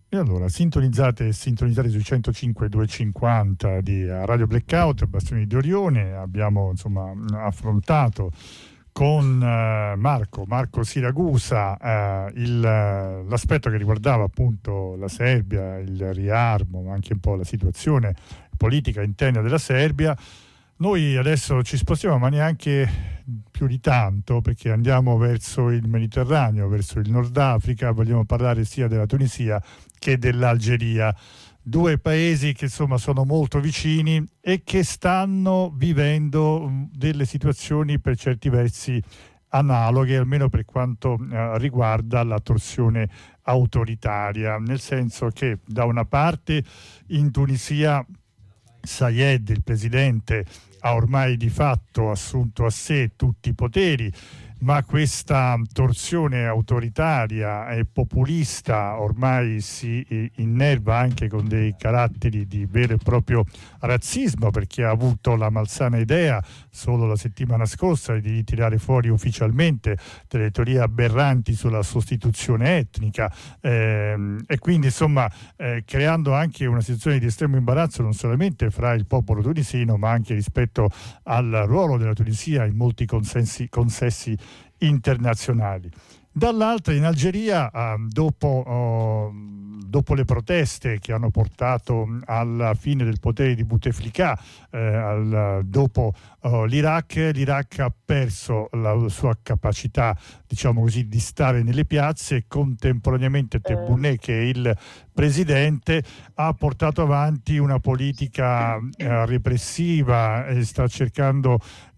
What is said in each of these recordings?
E allora, sintonizzate sui 105.250 di Radio Blackout, Bastioni di Orione. Abbiamo affrontato con Marco Siragusa l'aspetto che riguardava appunto la Serbia, il riarmo, ma anche un po' la situazione politica interna della Serbia. Noi adesso ci spostiamo, ma neanche più di tanto, perché andiamo verso il Mediterraneo, verso il Nord Africa. Vogliamo parlare sia della Tunisia che dell'Algeria, due paesi che sono molto vicini e che stanno vivendo delle situazioni per certi versi analoghe, almeno per quanto riguarda la torsione autoritaria, nel senso che da una parte in Tunisia Sayed, il presidente, ha ormai di fatto assunto a sé tutti i poteri, ma questa torsione autoritaria e populista ormai si innerva anche con dei caratteri di vero e proprio razzismo, perché ha avuto la malsana idea solo la settimana scorsa di tirare fuori ufficialmente delle teorie aberranti sulla sostituzione etnica, e quindi creando anche una situazione di estremo imbarazzo non solamente fra il popolo tunisino, ma anche rispetto al ruolo della Tunisia in molti consessi internazionali. Dall'altra, in Algeria, dopo le proteste che hanno portato alla fine del potere di Bouteflika, dopo l'Iraq ha perso la sua capacità, diciamo così, di stare nelle piazze, e contemporaneamente Tebboune, che è il presidente, ha portato avanti una politica repressiva e sta cercando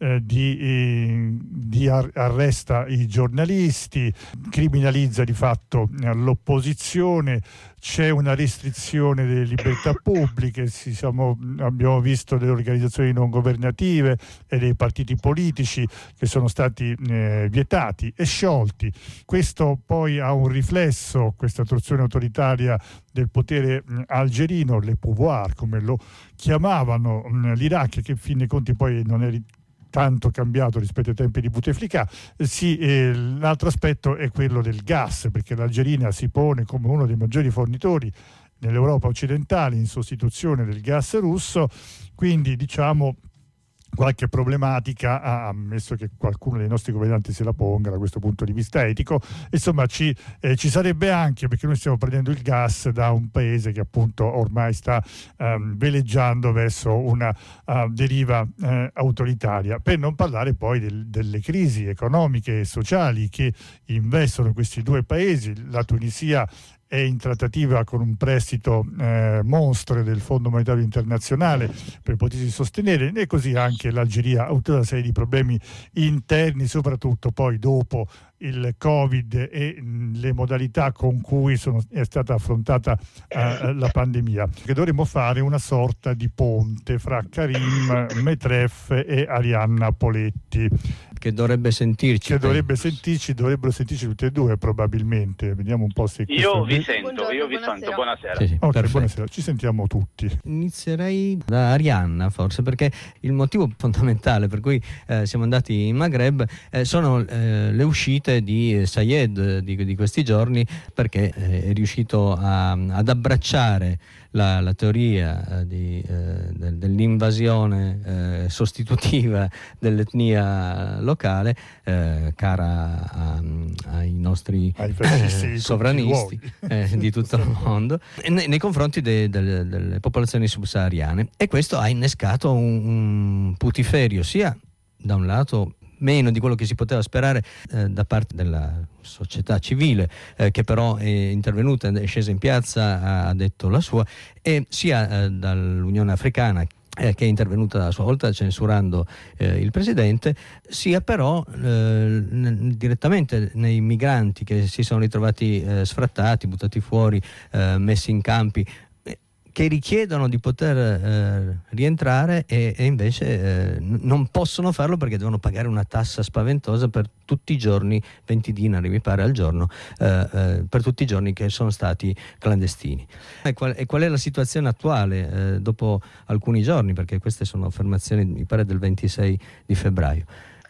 di arresta i giornalisti, criminalizza di fatto l'opposizione, c'è una restrizione delle libertà pubbliche, abbiamo visto delle organizzazioni non governative e dei partiti politici che sono stati vietati e sciolti. Questo poi ha un riflesso, questa torsione autoritaria del potere algerino, le pouvoir come lo chiamavano l'Iraq, che in fin dei conti poi non è tanto cambiato rispetto ai tempi di Bouteflika. L'altro aspetto è quello del gas, perché l'Algeria si pone come uno dei maggiori fornitori nell'Europa occidentale in sostituzione del gas russo, quindi qualche problematica, ammesso che qualcuno dei nostri governanti se la ponga da questo punto di vista etico. Ci sarebbe anche, perché noi stiamo prendendo il gas da un paese che appunto ormai sta veleggiando verso una deriva autoritaria, per non parlare poi delle crisi economiche e sociali che investono questi due paesi. La Tunisia è in trattativa con un prestito mostro del Fondo Monetario Internazionale per potersi sostenere, e così anche l'Algeria ha avuto una serie di problemi interni, soprattutto poi dopo il Covid e le modalità con cui è stata affrontata la pandemia. Che dovremmo fare una sorta di ponte fra Karim Metref e Arianna Poletti, che dovrebbero sentirci tutti e due probabilmente. Vediamo un po' se io vi sento. Buonasera. Sì, okay, buonasera, ci sentiamo tutti. Inizierei da Arianna, forse, perché il motivo fondamentale per cui siamo andati in Maghreb sono le uscite di Sayed di questi giorni, perché è riuscito ad abbracciare la teoria dell'invasione sostitutiva dell'etnia locale, cara ai nostri sovranisti di tutto il mondo, nei confronti delle popolazioni subsahariane. E questo ha innescato un putiferio, sia da un lato meno di quello che si poteva sperare da parte della società civile, che però è intervenuta, è scesa in piazza, ha detto la sua, e sia dall'Unione Africana, che è intervenuta a sua volta censurando il presidente, sia però direttamente nei migranti che si sono ritrovati sfrattati, buttati fuori, messi in campi, che richiedono di poter rientrare e invece non possono farlo perché devono pagare una tassa spaventosa per tutti i giorni, 20 dinari mi pare al giorno, per tutti i giorni che sono stati clandestini. E qual è la situazione attuale dopo alcuni giorni, perché queste sono affermazioni mi pare del 26 di febbraio?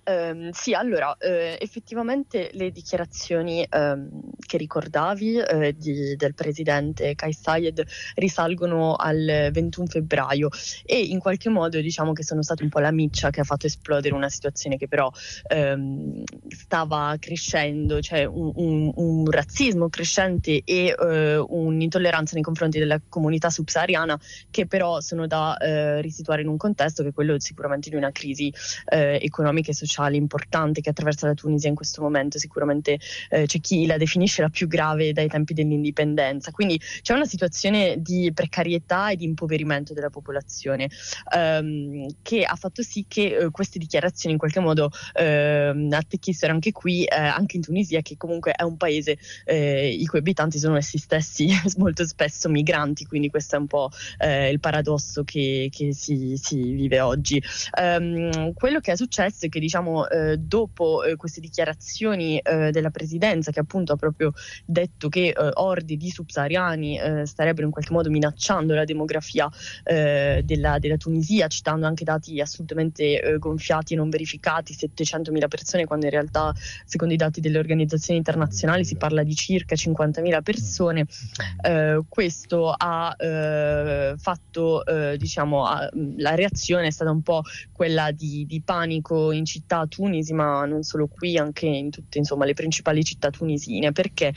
Sì, allora, effettivamente le dichiarazioni che ricordavi del presidente Kais Saied risalgono al 21 febbraio e in qualche modo diciamo che sono state un po' la miccia che ha fatto esplodere una situazione che però stava crescendo, cioè un razzismo crescente e un'intolleranza nei confronti della comunità subsahariana che però sono da risituare in un contesto che è quello sicuramente di una crisi economica e sociale importante che attraversa la Tunisia in questo momento. Sicuramente c'è chi la definisce la più grave dai tempi dell'indipendenza, quindi c'è una situazione di precarietà e di impoverimento della popolazione che ha fatto sì che queste dichiarazioni in qualche modo attecchisero anche qui, anche in Tunisia, che comunque è un paese i cui abitanti sono essi stessi molto spesso migranti, quindi questo è un po' il paradosso che si vive oggi. Quello che è successo è che diciamo dopo queste dichiarazioni della presidenza, che appunto ha proprio detto che orde di subsahariani starebbero in qualche modo minacciando la demografia della Tunisia, citando anche dati assolutamente gonfiati e non verificati, 700.000 persone, quando in realtà secondo i dati delle organizzazioni internazionali si parla di circa 50.000 persone. Questo ha fatto diciamo la reazione è stata un po' quella di panico in città Tunisi, ma non solo qui, anche in tutte insomma le principali città tunisine. Perché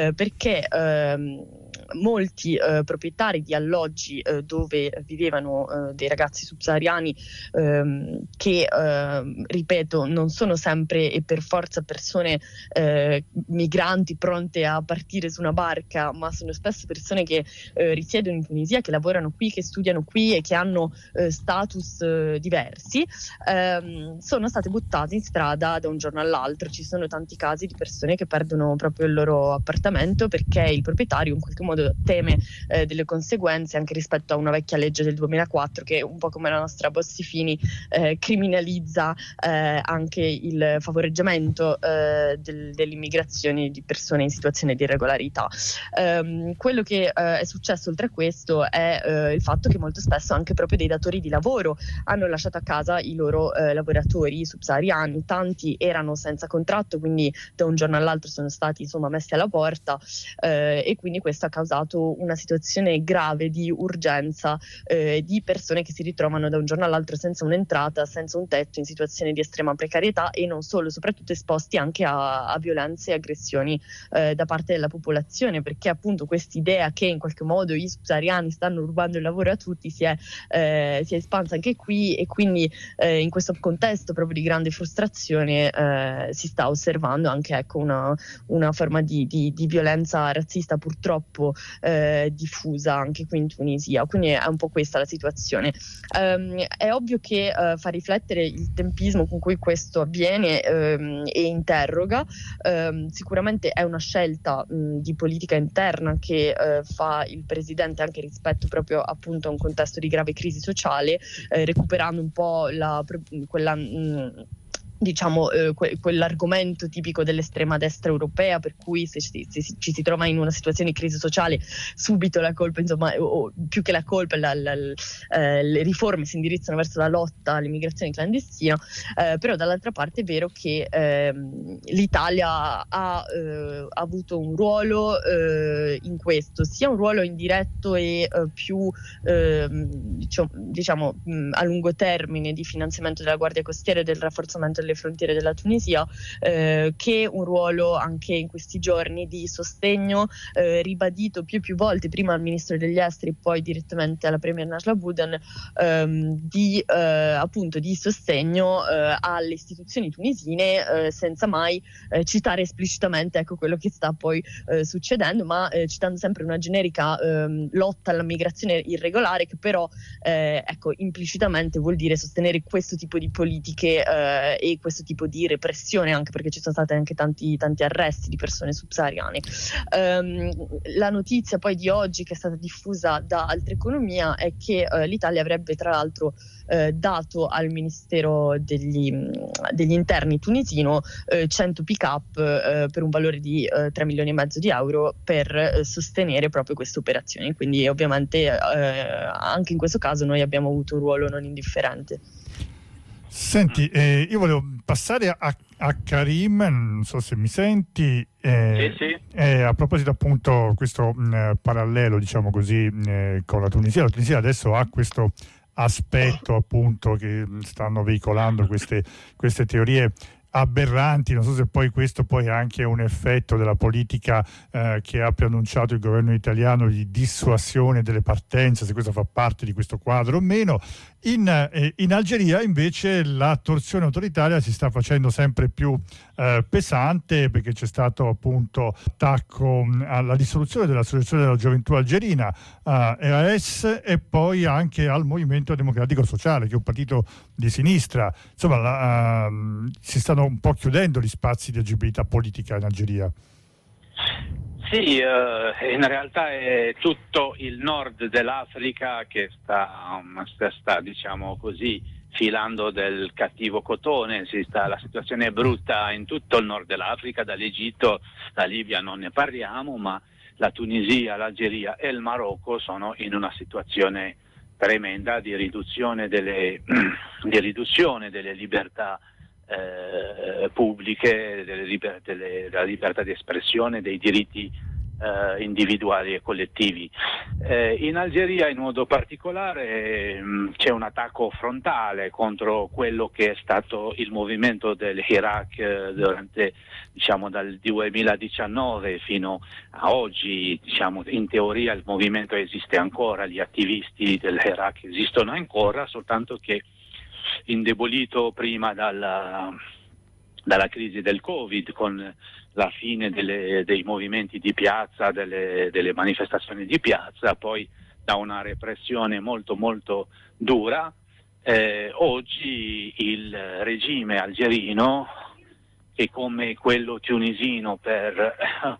molti proprietari di alloggi dove vivevano dei ragazzi subsahariani che ripeto non sono sempre e per forza persone migranti pronte a partire su una barca, ma sono spesso persone che risiedono in Tunisia, che lavorano qui, che studiano qui e che hanno status diversi, sono state buttate in strada da un giorno all'altro. Ci sono tanti casi di persone che perdono proprio il loro appartamento perché il proprietario in qualche modo teme delle conseguenze, anche rispetto a una vecchia legge del 2004 che un po' come la nostra Bossi-Fini criminalizza anche il favoreggiamento dell'immigrazione di persone in situazione di irregolarità. Quello che è successo oltre a questo è il fatto che molto spesso anche proprio dei datori di lavoro hanno lasciato a casa i loro lavoratori subsahariani. Tanti erano senza contratto, quindi da un giorno all'altro sono stati insomma messi alla porta e quindi questo ha causato una situazione grave di urgenza di persone che si ritrovano da un giorno all'altro senza un'entrata, senza un tetto, in situazioni di estrema precarietà e non solo, soprattutto esposti anche a violenze e aggressioni da parte della popolazione, perché appunto quest'idea che in qualche modo i subsahariani stanno rubando il lavoro a tutti si è espansa anche qui e quindi in questo contesto proprio di grande frustrazione si sta osservando anche ecco una forma di violenza razzista purtroppo diffusa anche qui in Tunisia, quindi è un po' questa la situazione. È ovvio che fa riflettere il tempismo con cui questo avviene e interroga. Sicuramente è una scelta di politica interna che fa il presidente anche rispetto proprio appunto a un contesto di grave crisi sociale, recuperando un po' quella diciamo quell'argomento tipico dell'estrema destra europea, per cui se ci si trova in una situazione di crisi sociale subito la colpa, insomma, o più che la colpa le riforme si indirizzano verso la lotta all'immigrazione clandestina, però dall'altra parte è vero che l'Italia ha avuto un ruolo in questo, sia un ruolo indiretto e più diciamo a lungo termine di finanziamento della Guardia Costiera e del rafforzamento delle frontiere della Tunisia, che un ruolo anche in questi giorni di sostegno ribadito più volte, prima al ministro degli esteri poi direttamente alla premier Najla Bouden, appunto di sostegno alle istituzioni tunisine, senza mai citare esplicitamente ecco quello che sta poi succedendo, ma citando sempre una generica lotta alla migrazione irregolare, che però ecco implicitamente vuol dire sostenere questo tipo di politiche e questo tipo di repressione, anche perché ci sono stati anche tanti arresti di persone subsahariane. La notizia poi di oggi, che è stata diffusa da Altre Economia, è che l'Italia avrebbe tra l'altro dato al Ministero degli Interni tunisino 100 pick-up per un valore di 3 milioni e mezzo di euro per sostenere proprio queste operazioni. Quindi ovviamente anche in questo caso noi abbiamo avuto un ruolo non indifferente. Senti, io volevo passare a Karim, non so se mi senti, sì. A proposito appunto questo parallelo, diciamo così, con la Tunisia. La Tunisia adesso ha questo aspetto appunto che stanno veicolando queste teorie aberranti. Non so se poi questo poi ha anche un effetto della politica che ha preannunciato il governo italiano di dissuasione delle partenze, se questo fa parte di questo quadro o meno. In Algeria invece la torsione autoritaria si sta facendo sempre più pesante, perché c'è stato appunto attacco alla dissoluzione dell'Associazione della Gioventù Algerina, EAS, e poi anche al Movimento Democratico Sociale, che è un partito di sinistra. Insomma, si stanno un po' chiudendo gli spazi di agibilità politica in Algeria. Sì, in realtà è tutto il nord dell'Africa che sta diciamo così, filando del cattivo cotone. La situazione è brutta in tutto il nord dell'Africa, dall'Egitto, la Libia non ne parliamo, ma la Tunisia, l'Algeria e il Marocco sono in una situazione tremenda di riduzione delle libertà pubbliche, della libertà di espressione, dei diritti individuali e collettivi. In Algeria in modo particolare c'è un attacco frontale contro quello che è stato il movimento dell'Iraq durante, diciamo, dal 2019 fino a oggi. Diciamo, in teoria il movimento esiste ancora, gli attivisti dell'Iraq esistono ancora, soltanto che indebolito prima dalla crisi del Covid, con la fine dei movimenti di piazza, delle manifestazioni di piazza, poi da una repressione molto molto dura. Oggi il regime algerino, che come quello tunisino per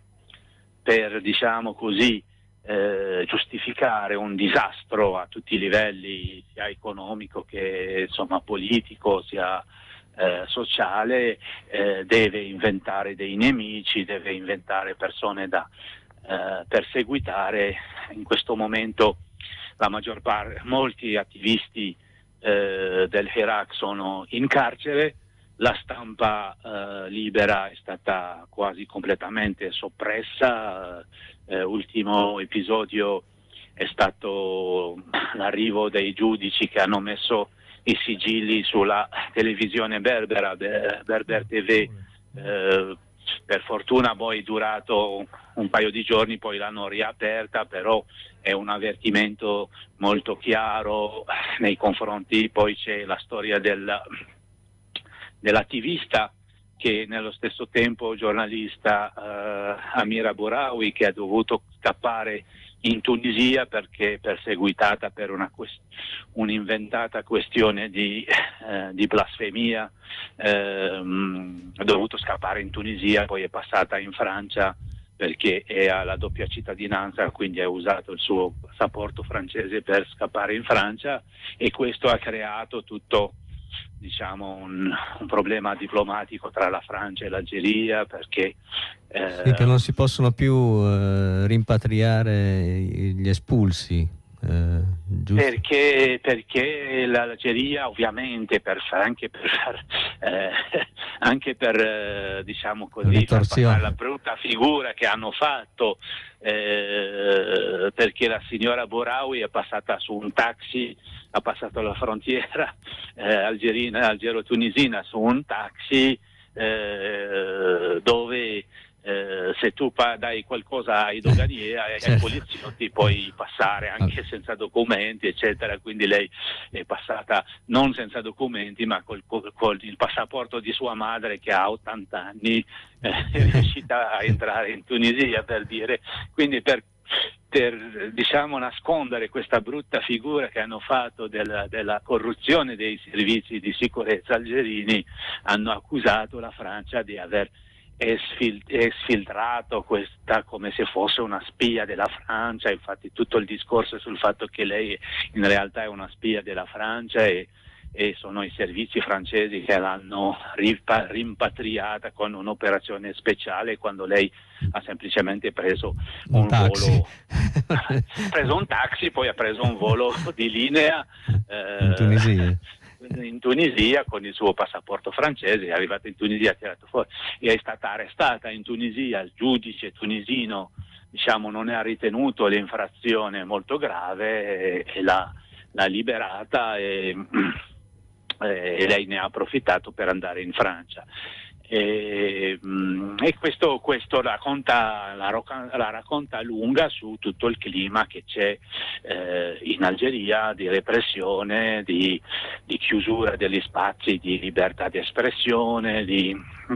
diciamo così giustificare un disastro a tutti i livelli, sia economico che insomma politico, sia sociale, deve inventare dei nemici, deve inventare persone da perseguitare. In questo momento molti attivisti dell'Iraq sono in carcere, la stampa libera è stata quasi completamente soppressa. Ultimo episodio è stato l'arrivo dei giudici che hanno messo i sigilli sulla televisione berbera, Berber TV. Per fortuna poi è durato un paio di giorni, poi l'hanno riaperta, però è un avvertimento molto chiaro nei confronti. Poi c'è la storia dell'attivista, che nello stesso tempo giornalista, Amira Bouraoui, che ha dovuto scappare in Tunisia perché perseguitata per un'inventata questione di blasfemia. Ha dovuto scappare in Tunisia, poi è passata in Francia perché ha la doppia cittadinanza, quindi ha usato il suo passaporto francese per scappare in Francia, e questo ha creato tutto, diciamo, un problema diplomatico tra la Francia e l'Algeria, perché sì, che non si possono più rimpatriare gli espulsi, giusto? Perché l'Algeria, ovviamente, anche per diciamo così, far passare la brutta figura che hanno fatto, perché la signora Bouraoui è passata su un taxi, ha passato la frontiera algero-tunisina su un taxi, dove se tu dai qualcosa ai doganieri, ai poliziotti, puoi passare anche senza documenti, eccetera. Quindi lei è passata non senza documenti, ma col il passaporto di sua madre, che ha 80 anni, è riuscita a entrare in Tunisia, per dire. Quindi per diciamo nascondere questa brutta figura che hanno fatto della corruzione dei servizi di sicurezza algerini, hanno accusato la Francia di aver esfiltrato questa come se fosse una spia della Francia. Infatti tutto il discorso è sul fatto che lei in realtà è una spia della Francia, e sono i servizi francesi che l'hanno rimpatriata con un'operazione speciale, quando lei ha semplicemente preso un volo, ha preso un taxi, poi ha preso un volo di linea in Tunisia. in Tunisia con il suo passaporto francese, è arrivato in Tunisia, ha tirato fuori, e è stata arrestata in Tunisia. Il giudice tunisino, diciamo, non ha ritenuto l'infrazione molto grave e l'ha liberata, e lei ne ha approfittato per andare in Francia. E questo la racconta lunga su tutto il clima che c'è in Algeria, di repressione, di chiusura degli spazi di libertà di espressione, di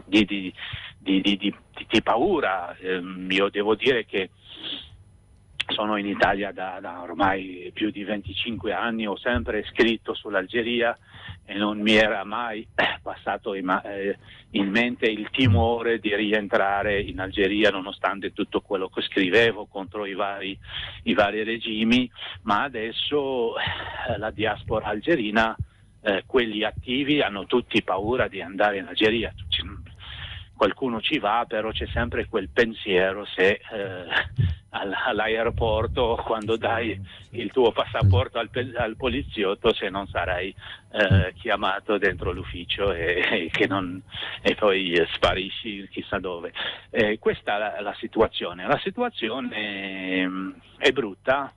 paura. Io devo dire che sono in Italia da ormai più di 25 anni, ho sempre scritto sull'Algeria e non mi era mai passato in mente il timore di rientrare in Algeria, nonostante tutto quello che scrivevo contro i vari regimi. Ma adesso la diaspora algerina, quelli attivi, hanno tutti paura di andare in Algeria. Qualcuno ci va, però c'è sempre quel pensiero se all'aeroporto, quando dai il tuo passaporto al poliziotto, se non sarai chiamato dentro l'ufficio e poi sparisci chissà dove. Questa è la situazione. La situazione è brutta.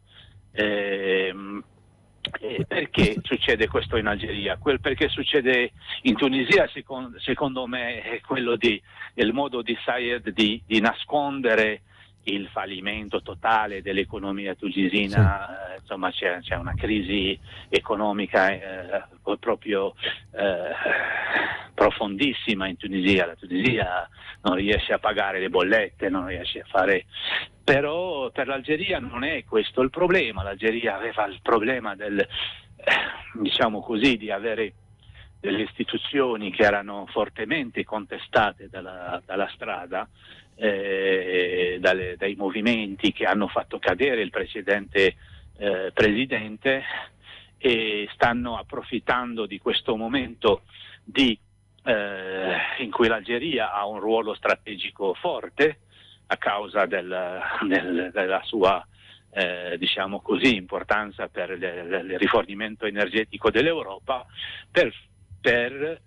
Perché succede questo in Algeria? Perché succede in Tunisia, secondo me, è quello il modo di Saied di nascondere il fallimento totale dell'economia tunisina. Sì. Insomma, c'è una crisi economica proprio profondissima in Tunisia. La Tunisia non riesce a pagare le bollette, non riesce a fare. Però per l'Algeria non è questo il problema. L'Algeria aveva il problema diciamo così, di avere delle istituzioni che erano fortemente contestate dalla strada, dai movimenti che hanno fatto cadere il precedente presidente, e stanno approfittando di questo momento in cui l'Algeria ha un ruolo strategico forte a causa della sua diciamo così, importanza per il rifornimento energetico dell'Europa, per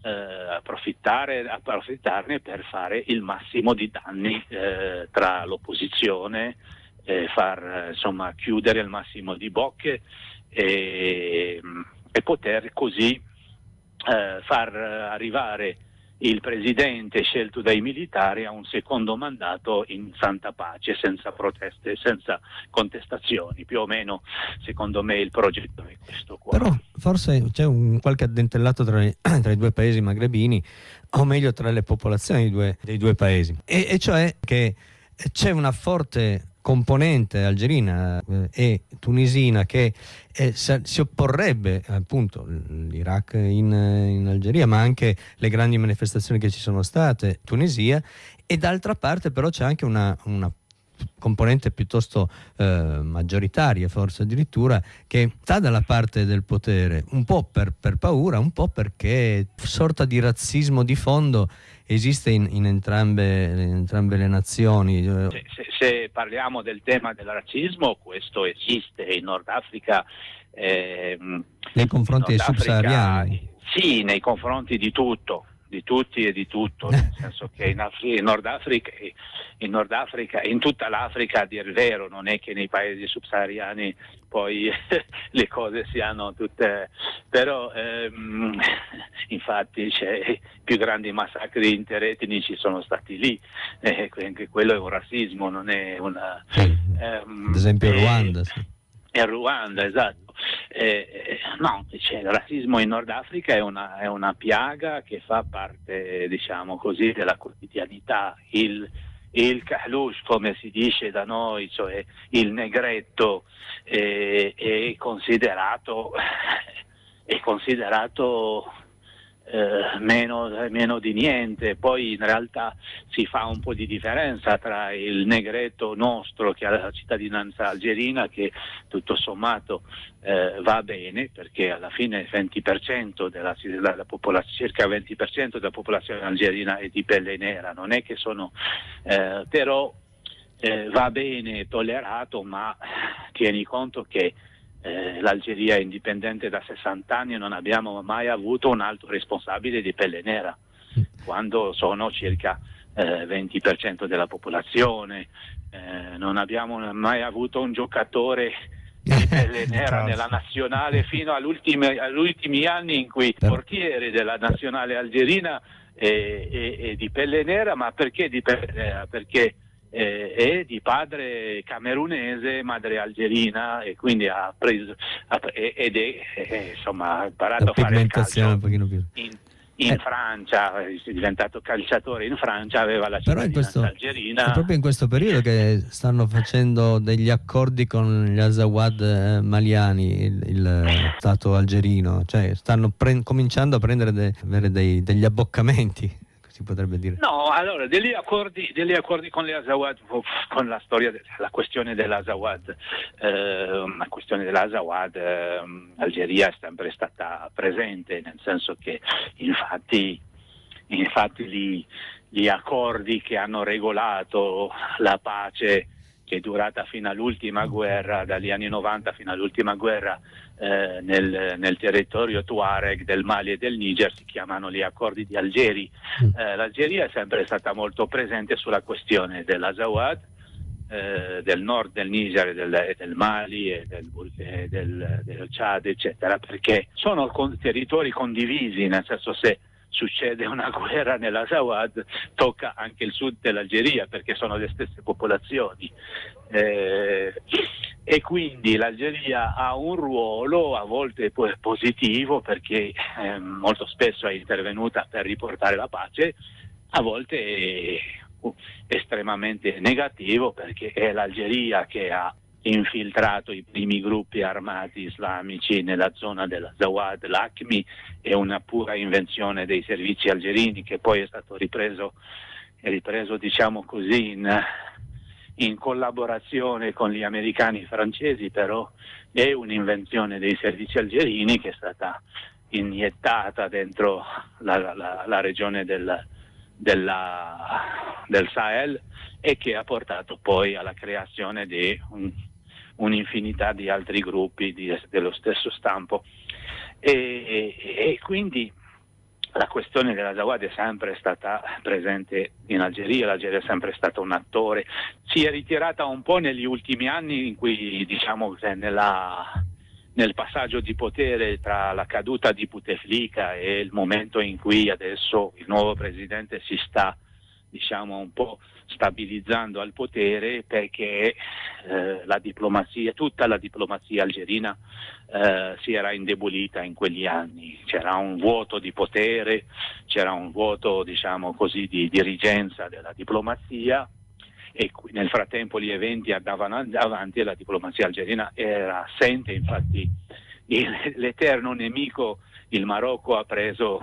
approfittarne per fare il massimo di danni tra l'opposizione, insomma chiudere il massimo di bocche e poter così far arrivare il presidente scelto dai militari a un secondo mandato in santa pace, senza proteste, senza contestazioni. Più o meno, secondo me, il progetto è questo qua. Però forse c'è qualche addentellato tra i due paesi magrebini, o meglio tra le popolazioni dei due paesi, e cioè che c'è una forte componente algerina e tunisina che si opporrebbe, appunto, l'Iraq in Algeria, ma anche le grandi manifestazioni che ci sono state in Tunisia, e d'altra parte però c'è anche una componente piuttosto maggioritaria, forse addirittura, che sta dalla parte del potere, un po' per paura, un po' perché sorta di razzismo di fondo esiste in entrambe le nazioni. Se parliamo del tema del razzismo, questo esiste in Nord Africa. Nei confronti dei subsahariani? Sì, nei confronti di tutto, di tutti e di tutto, nel senso che in Nord Africa, in tutta l'Africa, a dir il vero, non è che nei paesi subsahariani poi le cose siano tutte, però infatti i più grandi massacri interetnici sono stati lì, anche quello è un razzismo, non è una... ad esempio Ruanda. Sì. È Ruanda, esatto. No, il razzismo in Nord Africa è una piaga che fa parte, diciamo così, della quotidianità. Il kahloush, come si dice da noi, cioè il negretto, è considerato meno di niente. Poi in realtà si fa un po' di differenza tra il negretto nostro, che ha la cittadinanza algerina, che tutto sommato va bene, perché alla fine il 20% della popolazione, circa il 20% della popolazione algerina è di pelle nera, non è che sono però va bene, tollerato, ma tieni conto che L'Algeria è indipendente da 60 anni e non abbiamo mai avuto un alto responsabile di pelle nera, quando sono circa 20% della popolazione. Non abbiamo mai avuto un giocatore di pelle nera nella nazionale fino agli ultimi anni, in cui il portiere della nazionale algerina è di pelle nera. Ma perché di pelle nera? Perché è di padre camerunese, madre algerina, e quindi ha imparato a fare il calcio un pochino più in Francia, è diventato calciatore in Francia, aveva la cittadinanza algerina. È proprio in questo periodo che stanno facendo degli accordi con gli Azawad maliani, il stato algerino, cioè stanno cominciando a avere degli abboccamenti, si potrebbe dire. No, allora degli accordi con le Azawad, con la storia, la questione dell'Azawad, Algeria è sempre stata presente, nel senso che infatti gli accordi che hanno regolato la pace, che è durata fino all'ultima guerra, dagli anni 90 fino all'ultima guerra, nel territorio Tuareg del Mali e del Niger, si chiamano gli accordi di Algeri. L'Algeria è sempre stata molto presente sulla questione dell'Azawad, del nord del Niger e del Mali e del Chad, eccetera, perché sono territori condivisi, nel senso, se succede una guerra nell'Azawad tocca anche il sud dell'Algeria, perché sono le stesse popolazioni, e quindi l'Algeria ha un ruolo a volte positivo, perché molto spesso è intervenuta per riportare la pace, a volte estremamente negativo, perché è l'Algeria che ha infiltrato i primi gruppi armati islamici nella zona dell'Azawad. L'AQMI è una pura invenzione dei servizi algerini, che poi è stato ripreso diciamo così in collaborazione con gli americani e francesi, però è un'invenzione dei servizi algerini che è stata iniettata dentro la regione del Sahel, e che ha portato poi alla creazione di un'infinità di altri gruppi dello stesso stampo, e quindi la questione dell'Azawad è sempre stata presente in Algeria. L'Algeria è sempre stata un attore, si è ritirata un po' negli ultimi anni, in cui diciamo nel passaggio di potere tra la caduta di Bouteflika e il momento in cui adesso il nuovo presidente si sta un po' stabilizzando al potere, perché tutta la diplomazia algerina si era indebolita in quegli anni. C'era un vuoto di potere, c'era un vuoto di dirigenza della diplomazia, e nel frattempo gli eventi andavano avanti e la diplomazia algerina era assente. Infatti l'eterno nemico, il Marocco, ha preso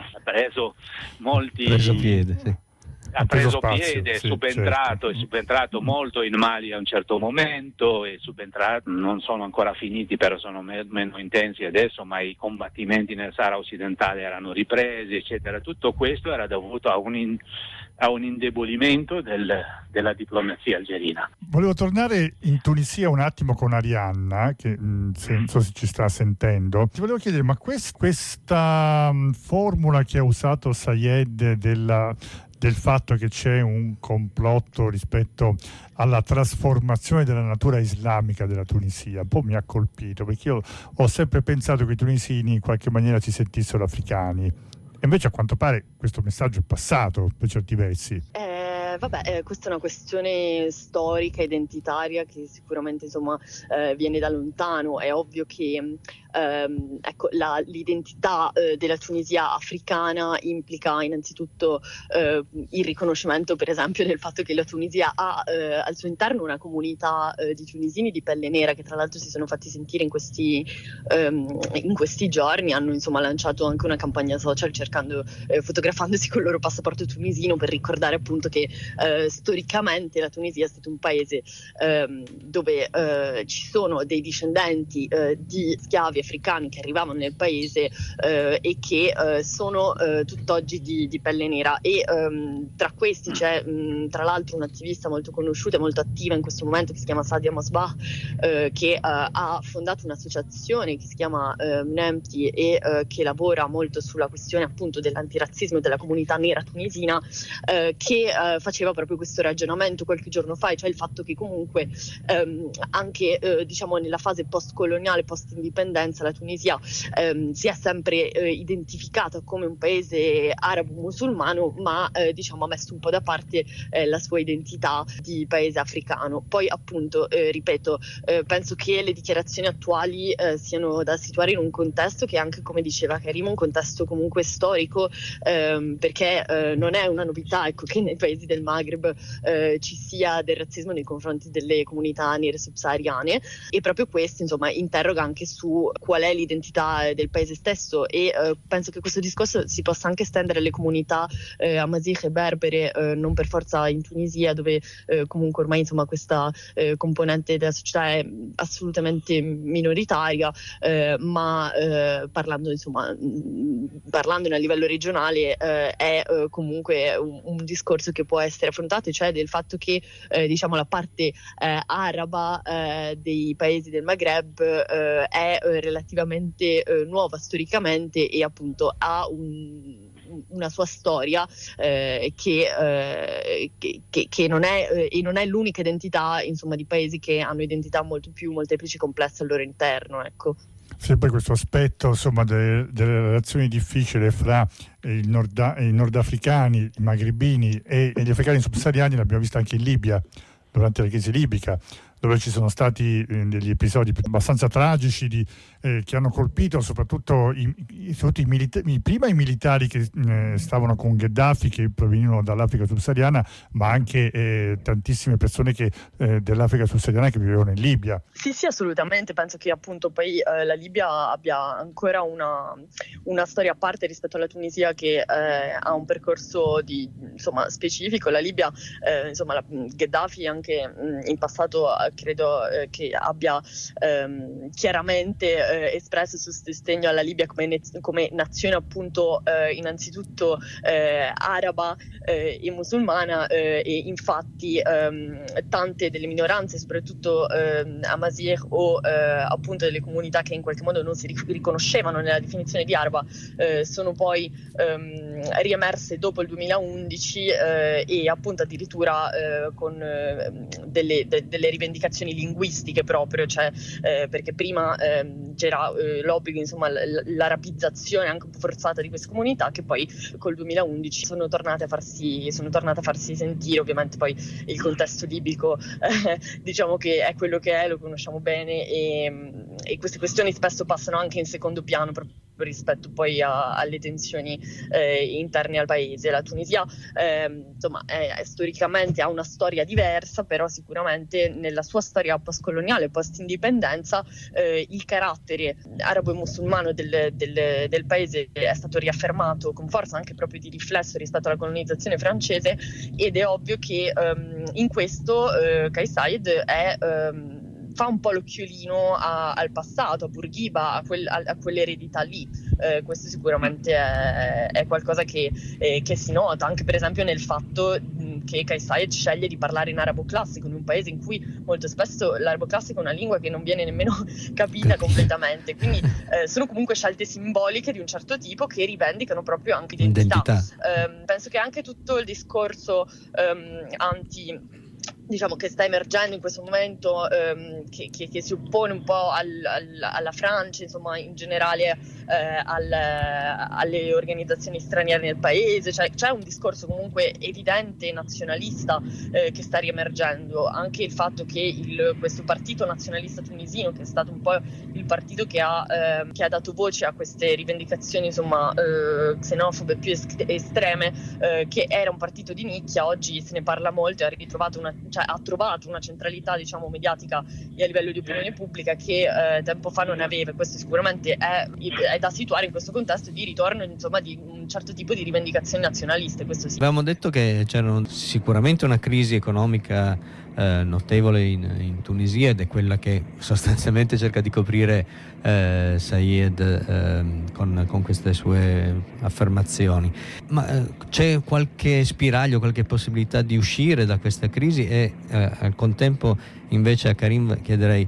piede, sì. Ha preso piede, è subentrato molto in Mali a un certo momento, non sono ancora finiti, però sono meno intensi adesso, ma i combattimenti nel Sahara occidentale erano ripresi, eccetera. Tutto questo era dovuto a un indebolimento della diplomazia algerina. Volevo tornare in Tunisia un attimo con Arianna, che non so se ci sta sentendo. Ti volevo chiedere, ma questa formula che ha usato Sayed del fatto che c'è un complotto rispetto alla trasformazione della natura islamica della Tunisia, un po' mi ha colpito, perché io ho sempre pensato che i tunisini in qualche maniera si sentissero africani, e invece a quanto pare questo messaggio è passato per certi versi. Questa è una questione storica, identitaria, che sicuramente viene da lontano. È ovvio che l'identità della Tunisia africana implica innanzitutto il riconoscimento, per esempio, del fatto che la Tunisia ha al suo interno una comunità di tunisini di pelle nera, che tra l'altro si sono fatti sentire in questi giorni. Hanno lanciato anche una campagna social fotografandosi con il loro passaporto tunisino, per ricordare appunto che storicamente la Tunisia è stato un paese dove ci sono dei discendenti di schiavi africani che arrivavano nel paese e che sono tutt'oggi di pelle nera, e tra questi c'è tra l'altro un'attivista molto conosciuta e molto attiva in questo momento che si chiama Sadia Masbah, che ha fondato un'associazione che si chiama Mnemti e che lavora molto sulla questione appunto dell'antirazzismo e della comunità nera tunisina, che faceva proprio questo ragionamento qualche giorno fa, cioè il fatto che comunque anche diciamo nella fase post-coloniale, post-indipendenza, la Tunisia si è sempre identificata come un paese arabo-musulmano, ma diciamo ha messo un po' da parte la sua identità di paese africano. Poi appunto ripeto, penso che le dichiarazioni attuali siano da situare in un contesto che, anche come diceva Karim, un contesto comunque storico, perché non è una novità, ecco, che nei paesi del Maghreb ci sia del razzismo nei confronti delle comunità nere subsahariane, e proprio questo insomma interroga anche su qual è l'identità del paese stesso, e penso che questo discorso si possa anche estendere alle comunità amazighe e berbere, non per forza in Tunisia, dove comunque ormai insomma questa componente della società è assolutamente minoritaria, ma parlandone a livello regionale è comunque un discorso che può essere affrontato, cioè del fatto che diciamo la parte araba dei paesi del Maghreb è relativamente nuova storicamente, e appunto ha una sua storia che non è l'unica identità insomma di paesi che hanno identità molto più molteplici e complesse al loro interno, ecco. Sempre questo aspetto insomma delle relazioni difficili fra i nordafricani, i magrebini e gli africani subsahariani l'abbiamo visto anche in Libia durante la crisi libica, dove ci sono stati degli episodi abbastanza tragici che hanno colpito soprattutto i militari che stavano con Gheddafi, che provenivano dall'Africa subsahariana, ma anche tantissime persone dell'Africa subsahariana che vivevano in Libia. Sì, assolutamente. Penso che appunto poi la Libia abbia ancora una storia a parte rispetto alla Tunisia, che ha un percorso insomma specifico. La Libia, insomma, Gheddafi anche in passato credo che abbia chiaramente espresso il suo sostegno alla Libia come nazione appunto innanzitutto araba e musulmana, e infatti tante delle minoranze, soprattutto Amazigh o appunto delle comunità che in qualche modo non si riconoscevano nella definizione di araba, sono poi riemerse dopo il 2011 e appunto addirittura con delle rivendicazioni linguistiche proprio, cioè perché prima c'era l'obbligo, insomma, l'arabizzazione anche un po' forzata di queste comunità, che poi col 2011 sono tornate a farsi sentire. Ovviamente poi il contesto libico diciamo che è quello che è, lo conosciamo bene, e queste questioni spesso passano anche in secondo piano proprio rispetto poi alle tensioni interne al paese. La Tunisia insomma storicamente ha una storia diversa, però sicuramente nella sua storia postcoloniale, post-indipendenza, il carattere arabo e musulmano del paese è stato riaffermato con forza, anche proprio di riflesso rispetto alla colonizzazione francese, ed è ovvio che in questo Kais Saied fa un po' l'occhiolino al passato, a Bourguiba, a quell'eredità lì. Questo sicuramente è qualcosa che si nota anche per esempio nel fatto che Kais Saied sceglie di parlare in arabo classico, in un paese in cui molto spesso l'arabo classico è una lingua che non viene nemmeno capita completamente, quindi sono comunque scelte simboliche di un certo tipo che rivendicano proprio anche identità. Penso che anche tutto il discorso diciamo che sta emergendo in questo momento, che si oppone un po' alla Francia, insomma in generale alle organizzazioni straniere nel paese, cioè c'è un discorso comunque evidente nazionalista che sta riemergendo. Anche il fatto che questo partito nazionalista tunisino, che è stato un po' il partito che ha dato voce a queste rivendicazioni insomma xenofobe più estreme, che era un partito di nicchia, oggi se ne parla molto e ha ritrovato una ha trovato una centralità, diciamo, mediatica e a livello di opinione pubblica che tempo fa non aveva. Questo sicuramente è da situare in questo contesto di ritorno, insomma, di un certo tipo di rivendicazioni nazionaliste. Questo sì. Avevamo detto che c'era sicuramente una crisi economica notevole in Tunisia, ed è quella che sostanzialmente cerca di coprire Saïed con queste sue affermazioni. Ma c'è qualche spiraglio, qualche possibilità di uscire da questa crisi? E al contempo invece a Karim chiederei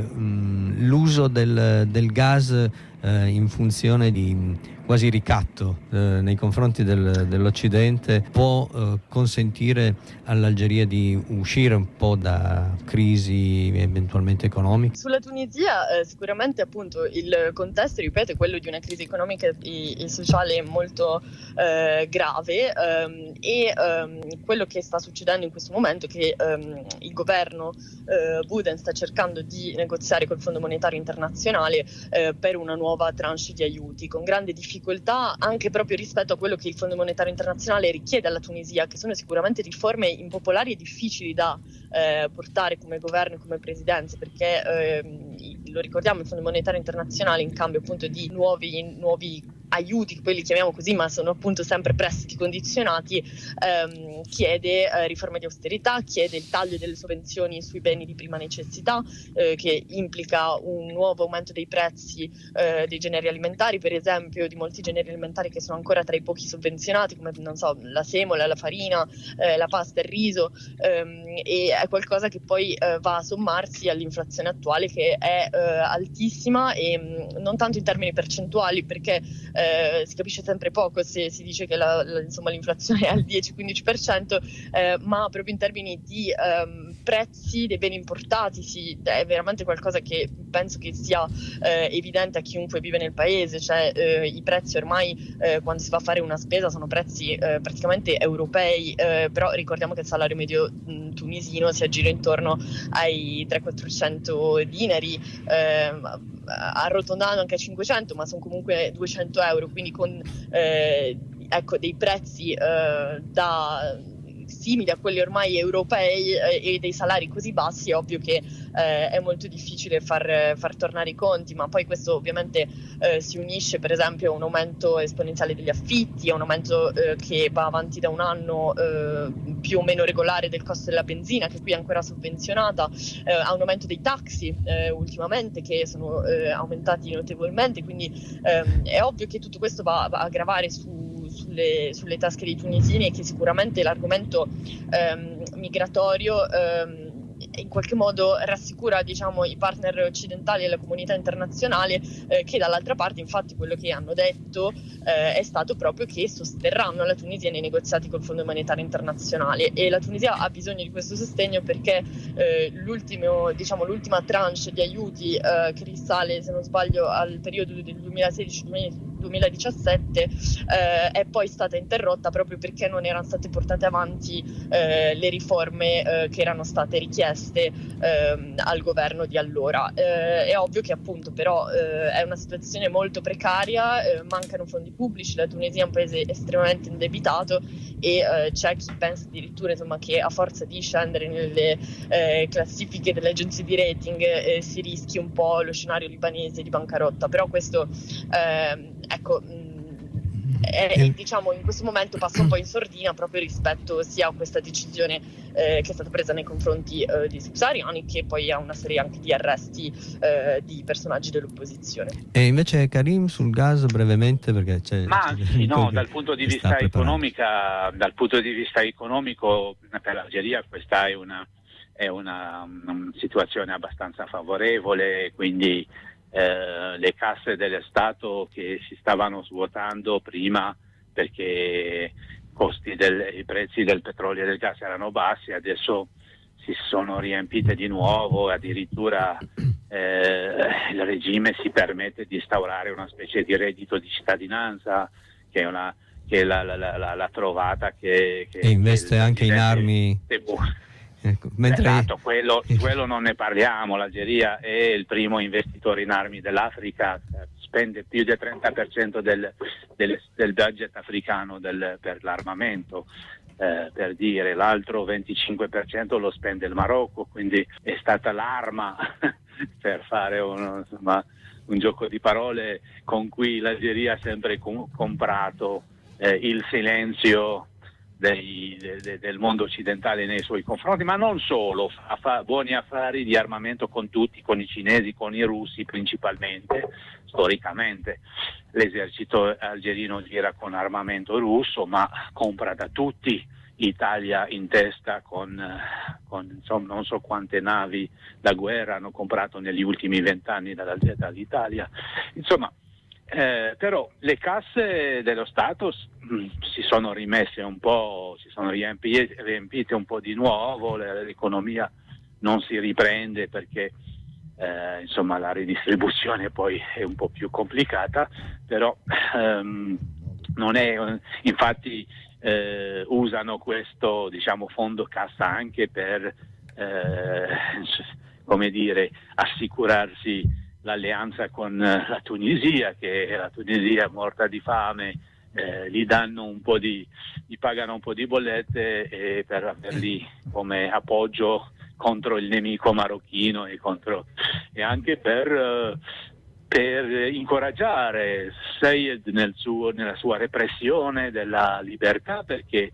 l'uso del gas in funzione di quasi ricatto nei confronti dell'Occidente può consentire all'Algeria di uscire un po' da crisi eventualmente economiche? Sulla Tunisia sicuramente appunto il contesto, ripeto, è quello di una crisi economica e sociale molto grave, e quello che sta succedendo in questo momento è che il governo Bouden sta cercando di negoziare col Fondo Monetario Internazionale per una nuova tranche di aiuti, con grande difficoltà anche proprio rispetto a quello che il Fondo Monetario Internazionale richiede alla Tunisia, che sono sicuramente riforme impopolari e difficili da portare come governo e come presidenza, perché lo ricordiamo, il Fondo Monetario Internazionale in cambio appunto di nuovi aiuti, che poi li chiamiamo così, ma sono appunto sempre prestiti condizionati, chiede riforme di austerità, chiede il taglio delle sovvenzioni sui beni di prima necessità, che implica un nuovo aumento dei prezzi dei generi alimentari, per esempio di molti generi alimentari che sono ancora tra i pochi sovvenzionati, come non so, la semola, la farina, la pasta, il riso, e è qualcosa che poi va a sommarsi all'inflazione attuale, che è altissima, e non tanto in termini percentuali, perché si capisce sempre poco se si dice che insomma, l'inflazione è al 10-15%, ma proprio in termini di prezzi dei beni importati è veramente qualcosa che penso che sia evidente a chiunque vive nel paese, cioè i prezzi ormai quando si va a fare una spesa sono prezzi praticamente europei, però ricordiamo che il salario medio tunisino si aggira intorno ai 300-400 dinari, arrotondando anche a 500, ma sono comunque 200 euro, quindi con dei prezzi simili a quelli ormai europei e dei salari così bassi, è ovvio che è molto difficile far tornare i conti, ma poi questo ovviamente si unisce per esempio a un aumento esponenziale degli affitti, a un aumento che va avanti da un anno più o meno regolare del costo della benzina, che qui è ancora sovvenzionata, a un aumento dei taxi ultimamente, che sono aumentati notevolmente, quindi è ovvio che tutto questo va a gravare sulle tasche dei tunisini, e che sicuramente l'argomento migratorio in qualche modo rassicura, diciamo, i partner occidentali e la comunità internazionale, che dall'altra parte infatti quello che hanno detto è stato proprio che sosterranno la Tunisia nei negoziati col Fondo Monetario Internazionale, e la Tunisia ha bisogno di questo sostegno perché l'ultima tranche di aiuti che risale, se non sbaglio, al periodo del 2016-2017 è poi stata interrotta proprio perché non erano state portate avanti le riforme che erano state richieste al governo di allora. È ovvio che appunto però è una situazione molto precaria, mancano fondi pubblici, la Tunisia è un paese estremamente indebitato, e c'è chi pensa addirittura, insomma, che a forza di scendere nelle classifiche delle agenzie di rating si rischi un po' lo scenario libanese di bancarotta, però questo diciamo in questo momento passa un po' in sordina proprio rispetto sia a questa decisione che è stata presa nei confronti dei subsahariani, che poi a una serie anche di arresti di personaggi dell'opposizione. E invece Karim sul gas brevemente, perché dal punto di vista economico per l'Algeria questa è una situazione abbastanza favorevole, quindi le casse dello Stato che si stavano svuotando prima perché i prezzi del petrolio e del gas erano bassi, adesso si sono riempite di nuovo, addirittura il regime si permette di instaurare una specie di reddito di cittadinanza che è la trovata che investe anche in armi. Ecco, esatto, quello non ne parliamo. L'Algeria è il primo investitore in armi dell'Africa, spende più del 30% del budget africano per l'armamento, per dire, l'altro 25% lo spende il Marocco, quindi è stata l'arma per fare un gioco di parole con cui l'Algeria ha sempre comprato il silenzio del mondo occidentale nei suoi confronti, ma non solo, fa buoni affari di armamento con tutti, con i cinesi, con i russi principalmente. Storicamente l'esercito algerino gira con armamento russo, ma compra da tutti, Italia in testa con insomma, non so quante navi da guerra hanno comprato negli ultimi 20 anni dall'Italia. Insomma, però le casse dello Stato si sono rimesse un po', si sono riempite un po' di nuovo, l'economia non si riprende perché insomma la ridistribuzione poi è un po' più complicata, però non è, infatti usano questo, diciamo, fondo cassa anche per come dire, assicurarsi l'alleanza con la Tunisia, che la Tunisia è morta di fame, gli pagano un po' di bollette per averli come appoggio contro il nemico marocchino e anche per incoraggiare Sayed nella sua repressione della libertà, perché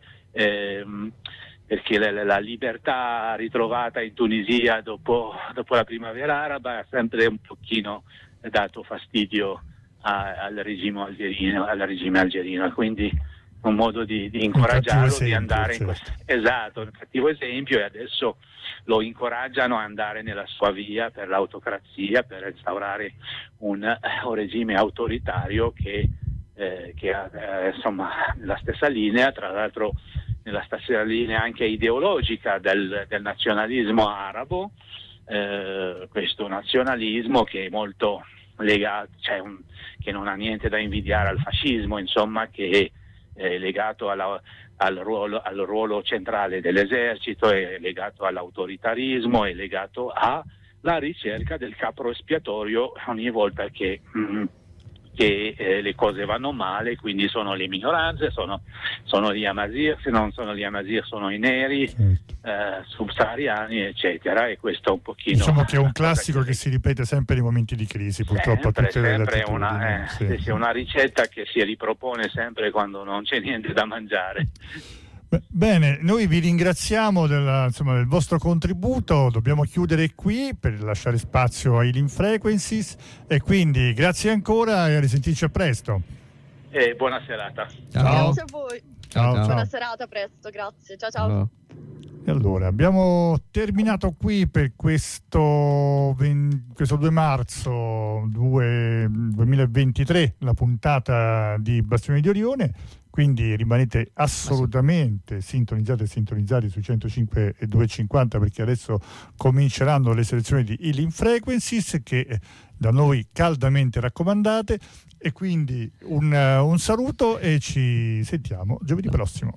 la libertà ritrovata in Tunisia dopo la primavera araba ha sempre un pochino dato fastidio al regime algerino, quindi un modo di incoraggiarlo di andare in questo, esatto, un cattivo esempio, e adesso lo incoraggiano a andare nella sua via per l'autocrazia, per instaurare un regime autoritario che ha insomma la stessa linea, tra l'altro nella stessa linea anche ideologica del nazionalismo arabo, questo nazionalismo che è molto legato, che non ha niente da invidiare al fascismo, insomma, che è legato al ruolo centrale dell'esercito, è legato all'autoritarismo, è legato alla ricerca del capro espiatorio ogni volta che le cose vanno male, quindi sono le minoranze, sono gli Amazigh, se non sono gli Amazigh sono i neri, subsahariani, eccetera, e questo è un pochino... Diciamo che è un classico che si ripete sempre nei momenti di crisi, purtroppo a tutte le latitudini. Una ricetta che si ripropone sempre quando non c'è niente da mangiare. Bene, noi vi ringraziamo del vostro contributo, dobbiamo chiudere qui per lasciare spazio ai Healing Frequencies, e quindi grazie ancora e a risentirci a presto. Buona serata. Ciao. Grazie a voi. Ciao. Buona serata, a presto, grazie. Ciao. E allora, abbiamo terminato qui per questo 2 marzo 2023 la puntata di Bastioni di Orione. Quindi rimanete assolutamente sintonizzati sui 105 e 250, perché adesso cominceranno le selezioni di Healing Frequencies che da noi caldamente raccomandate, e quindi un saluto e ci sentiamo giovedì prossimo.